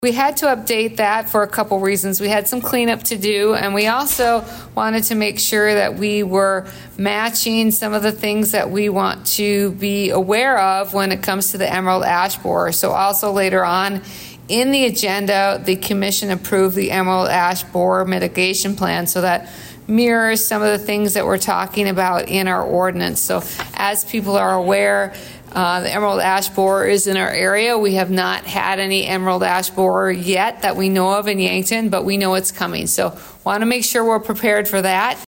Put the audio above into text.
We had to update that for a couple reasons. We had some cleanup to do, and we also wanted to make sure that we were matching some of the things that we want to be aware of when it comes to the emerald ash borer. So also later on in the agenda, the commission approved the emerald ash borer mitigation plan, so that mirrors some of the things that we're talking about in our ordinance. So as people are aware, the emerald ash borer is in our area. We have not had any emerald ash borer yet that we know of in Yankton, but we know it's coming. So want to make sure we're prepared for that.